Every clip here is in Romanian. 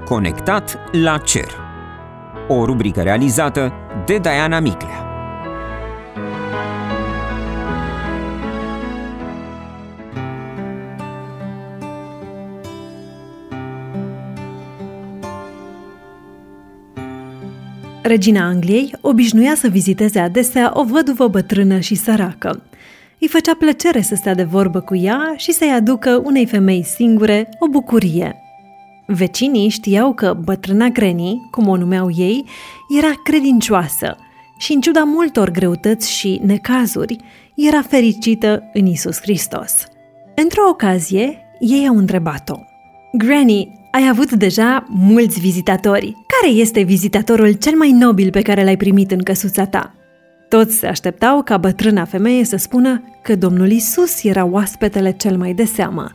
Conectat la cer. O rubrică realizată de Diana Miclea. Regina Angliei obișnuia să viziteze adesea o văduvă bătrână și săracă. Îi făcea plăcere să stea de vorbă cu ea și să-i aducă unei femei singure o bucurie. Vecinii știau că bătrâna Granny, cum o numeau ei, era credincioasă și, în ciuda multor greutăți și necazuri, era fericită în Iisus Hristos. Într-o ocazie, ei au întrebat-o: Granny, ai avut deja mulți vizitatori. Care este vizitatorul cel mai nobil pe care l-ai primit în căsuța ta? Toți se așteptau ca bătrâna femeie să spună că Domnul Iisus era oaspetele cel mai de seamă.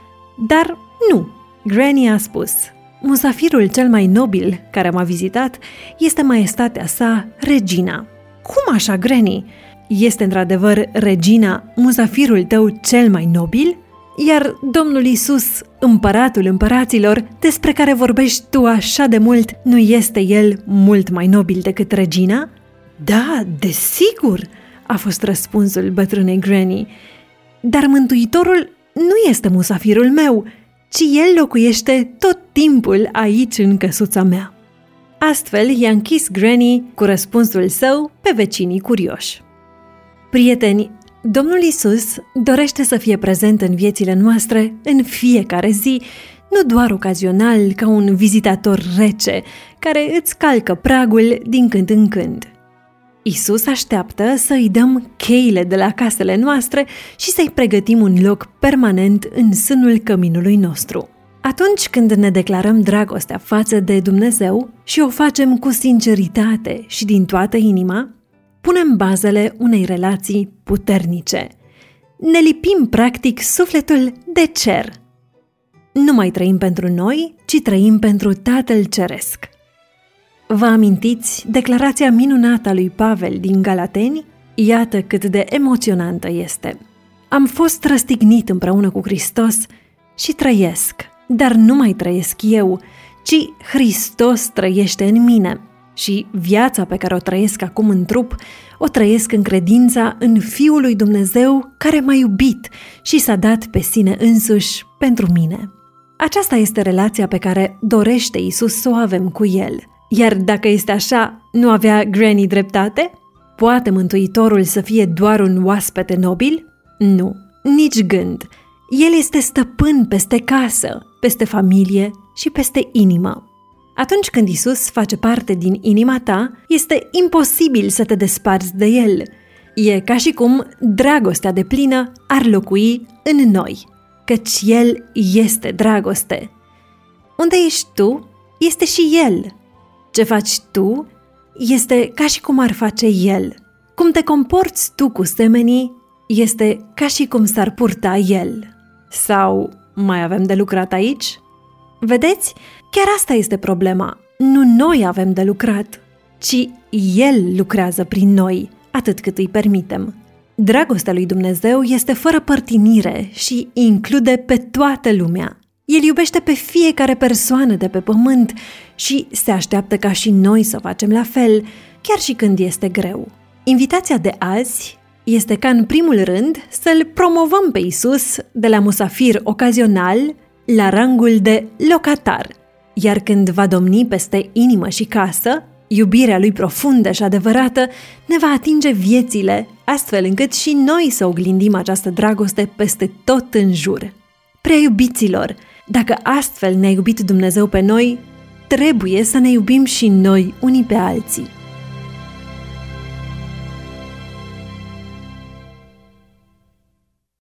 Dar nu, Granny a spus: musafirul cel mai nobil care m-a vizitat este maestatea sa, regina. Cum așa, Granny? Este într-adevăr regina musafirul tău cel mai nobil? Iar Domnul Iisus, împăratul împăraților, despre care vorbești tu așa de mult, nu este el mult mai nobil decât regina? Da, desigur, a fost răspunsul bătrânei Granny. Dar Mântuitorul nu este musafirul meu, ci el locuiește tot timpul aici în căsuța mea. Astfel i-a închis Granny cu răspunsul său pe vecinii curioși. Prieteni, Domnul Iisus dorește să fie prezent în viețile noastre în fiecare zi, nu doar ocazional ca un vizitator rece care îți calcă pragul din când în când. Iisus așteaptă să îi dăm cheile de la casele noastre și să-i pregătim un loc permanent în sânul căminului nostru. Atunci când ne declarăm dragostea față de Dumnezeu și o facem cu sinceritate și din toată inima, punem bazele unei relații puternice. Ne lipim practic sufletul de cer. Nu mai trăim pentru noi, ci trăim pentru Tatăl Ceresc. Vă amintiți declarația minunată a lui Pavel din Galateni? Iată cât de emoționantă este. Am fost răstignit împreună cu Hristos și trăiesc, dar nu mai trăiesc eu, ci Hristos trăiește în mine. Și viața pe care o trăiesc acum în trup, o trăiesc în credința în Fiul lui Dumnezeu care m-a iubit și s-a dat pe sine însuși pentru mine. Aceasta este relația pe care dorește Iisus să o avem cu El. Iar dacă este așa, nu avea Granny dreptate? Poate Mântuitorul să fie doar un oaspete nobil? Nu, nici gând. El este stăpân peste casă, peste familie și peste inimă. Atunci când Iisus face parte din inima ta, este imposibil să te desparți de El. E ca și cum dragostea deplină ar locui în noi, căci El este dragoste. Unde ești tu, este și El. Ce faci tu, este ca și cum ar face El. Cum te comporți tu cu semenii, este ca și cum s-ar purta El. Sau mai avem de lucrat aici? Vedeți? Chiar asta este problema. Nu noi avem de lucrat, ci El lucrează prin noi, atât cât îi permitem. Dragostea lui Dumnezeu este fără părtinire și include pe toată lumea. El iubește pe fiecare persoană de pe pământ și se așteaptă ca și noi să facem la fel, chiar și când este greu. Invitația de azi este ca în primul rând să-L promovăm pe Iisus de la musafir ocazional la rangul de locatar. Iar când va domni peste inimă și casă, iubirea Lui profundă și adevărată ne va atinge viețile, astfel încât și noi să oglindim această dragoste peste tot în jur. Prea iubiților, dacă astfel ne-a iubit Dumnezeu pe noi, trebuie să ne iubim și noi unii pe alții.